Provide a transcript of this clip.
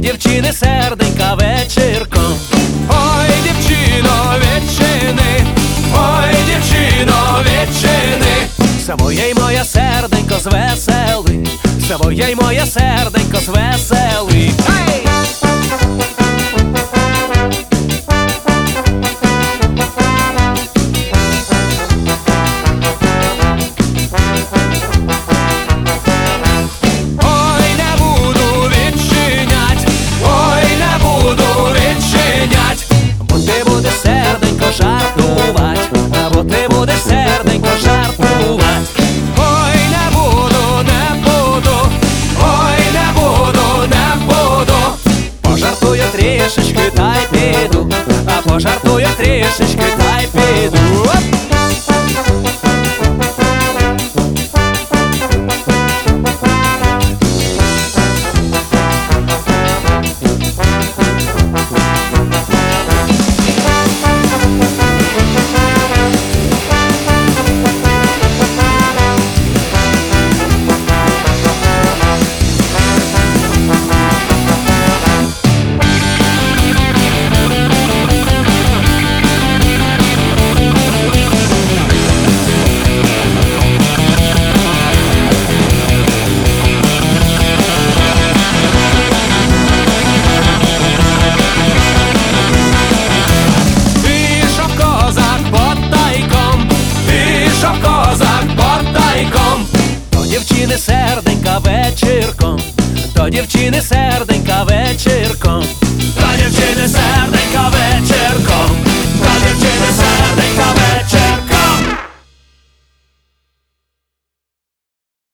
дівчини серденька вечірком. Ой, дівчино, відчини, ой, дівчино, відчини. Своє й моє серденько звесели, своє й моє серденько звесели. Ей! Жартувать, або ти будеш серденько жартувать. Ой, не буду, не буду, ой, не буду, не буду. Пожартую трішечки, та й піду, а пожартую трішечки, та й піду. Дівчини серденька вечірком, до дівчини серденька вечірком, до дівчини серденька вечірком.